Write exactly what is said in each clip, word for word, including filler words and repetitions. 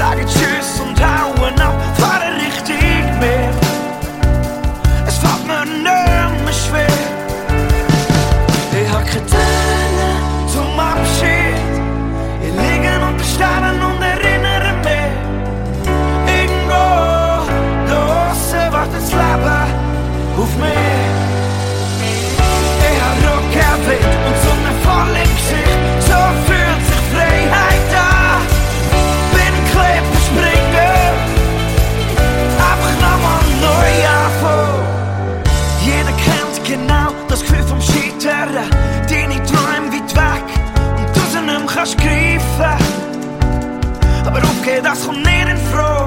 sagen Tschüss und hauen ab, fahren richtig mehr. Es fällt mir nicht mehr schwer. Ich hab keine Tränen zum Abschied. Ich liege unter Sternen und erinnere mich. Irgendwo draussen wartet das Leben auf mich. Ich hab Rückenwind und Sonne voll im Gesicht. So fühlt sich Freiheit an. Bin Klippen springen, einfach nochmal neu anfangen. Jeder kennt genau das Gefühl vom Scheitern. Deine Träume weit weg und du sie nicht mehr kannst greifen. Aber aufgehen, das kommt nicht in Frage.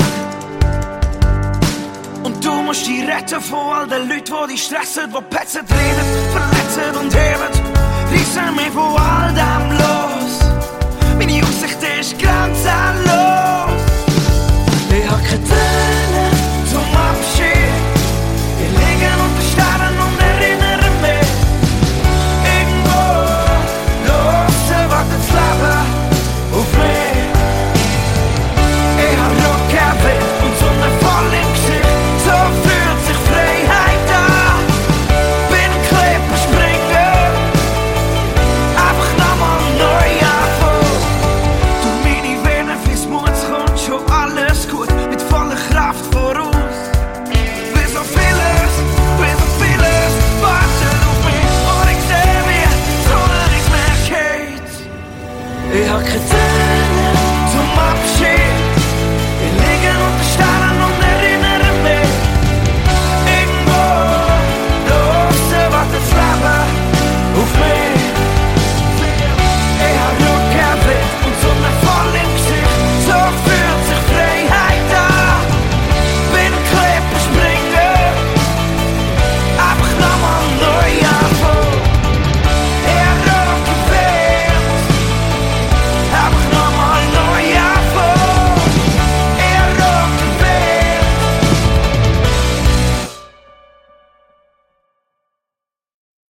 Und du musst dich retten von all den Leuten, die dich stressen, die petzen, reden, verletzen und heben. Reissen mich von all dem los. Meine Aussicht ist grenzenlos. Ich hab keine Tränen zum Abschied. Ich liege unter Sternen und erinnere mich. Irgendwo draussen wartet das Leben auf mich. Ich hab Rückenwind und Sonne voll im Gesicht. So fühlt sich Freiheit an. Bin Klippen springen, einfach nochmal neu anfangen. Durch meine Venen fließt Mut, kommt schon alles gut, mit voller Kraft voraus. Wie so vieles, wie so vieles wartet auf mich. Und ich seh, wie die Sonne nicht mehr geht. Ich hab keine Tränen zum Abschied.